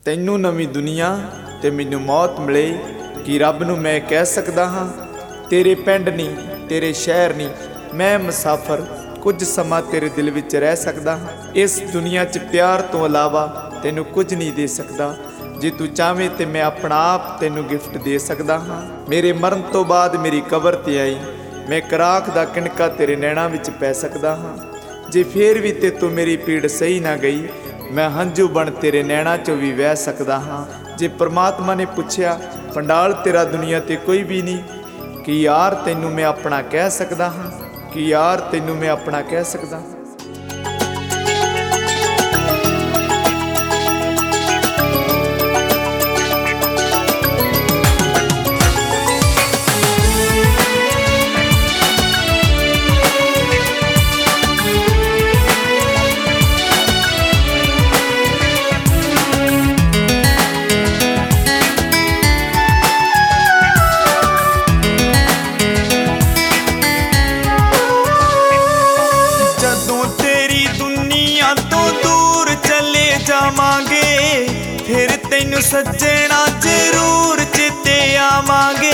तैनू नवी दुनिया ते मैनू मौत मिले कि रब नू मैं कह सकदा हाँ तेरे पिंड नहीं तेरे शहर नहीं मैं मुसाफर कुछ समा तेरे दिल विच रह सकदा हाँ। इस दुनिया च प्यार तो अलावा तैनू कुछ नहीं दे सकदा। जे तू चाहे तो मैं अपना आप तैनू गिफ्ट दे सकदा हाँ। मेरे मरण तो बाद मेरी कबर ते आई मैं कराख दा किणका तेरे नैणा विच पै सकदा हाँ। जे फिर भी ते तू मेरी पीड़ सही ना गई मैं हंझू बन तेरे नैणा चो भी वह सकदा हाँ। जे परमात्मा ने पूछया पंडाल तेरा दुनिया ते कोई भी नहीं कि यार तैनू मैं अपना कह सकदा हाँ, कि यार तैनू मैं अपना कह सकदा। जावांगे फिर तैनू सज्जना जरूर चेते आवांगे।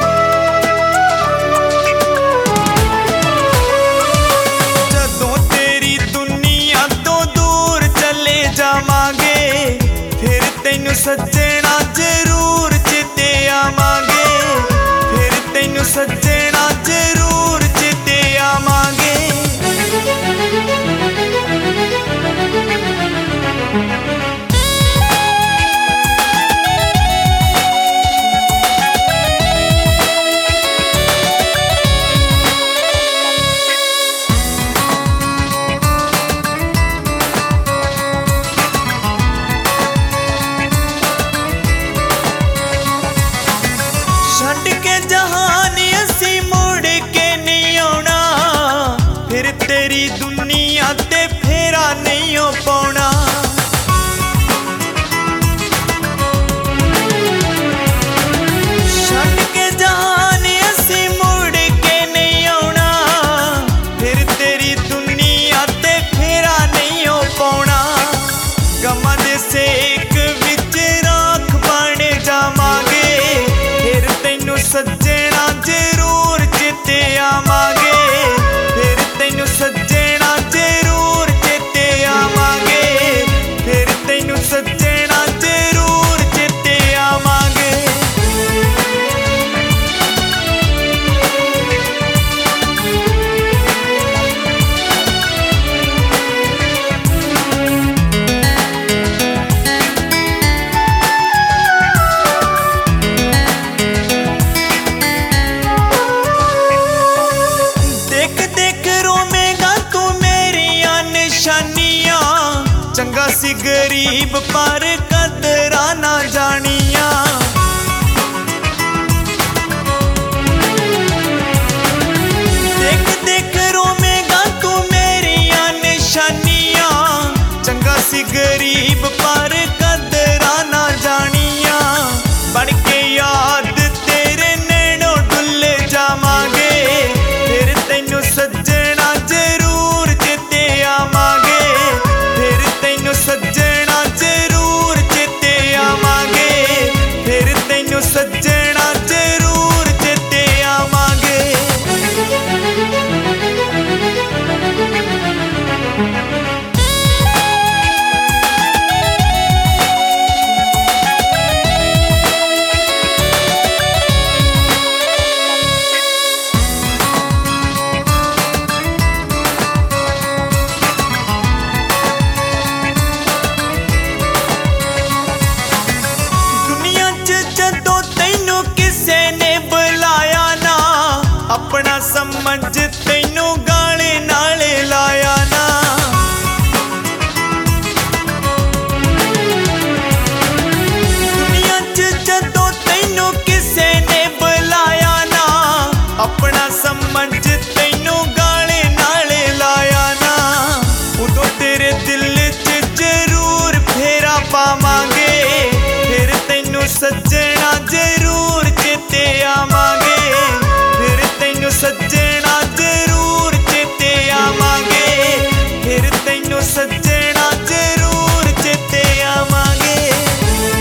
जदों तेरी दुनिया तो दूर चले जावांगे फिर तैनू सज्जना जरूर चेते आवांगे। फिर तैनू सज्जना जरूर चेते आवांगे। छड्ड के जहान असी मुड़ के नहीं आना फिर तेरी दुनिया ते फेरा नहीं हो पाना। छड्ड के जहान असी मुड़ के नहीं आना फिर तेरी दुनिया ते फेरा नहीं हो पाना। गमां दे सेक विच राख बन जावांगे फिर तैनू सज्जना जरूर चेते आवांगे। फिर तैनू सज्जना जरूर चेते आवांगे। फिर तैनू सज्जना जरूर चेते आवांगे। चंगा सी गरीब पर कदरा ना जानिया। देख देख रोवेगा तू मेरिया निशानिया। चंगा सी गरीब पर कदरा ना जानिया। बन के याद तेरे नैनों डुले जावांगे फिर तैनू सज्जना जरूर चेते आवांगे। फिर तैनू सज्जना जरूर चेते आवांगे। फिर तैनू सज्जना जरूर चेते आवांगे। अपना समझ तैनू गाले नाले लाया ना। दुनिया च जदों तैनू किसे ने बुलाया ना अपना समझ तैनू गाले नाले लाया ना। उदों तेरे दिल च जरूर फेरा पावांगे फिर तैनू सज्जना जरूर चेते आवांगे। सज्जना जरूर चेते आवांगे। फिर तैनू सज्जना जरूर चेते आवांगे।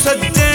सज्जन